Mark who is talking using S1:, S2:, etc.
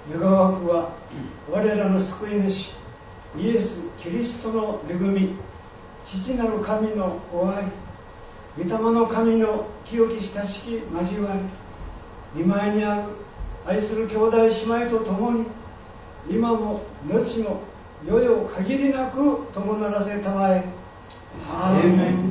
S1: 願わくは我らの救い主イエス・キリストの恵み、父なる神のご愛、御霊の神の清き親しき交わり、御前にある愛する兄弟姉妹と共に今も後も世々限りなく共ならせたまえ。アーメン。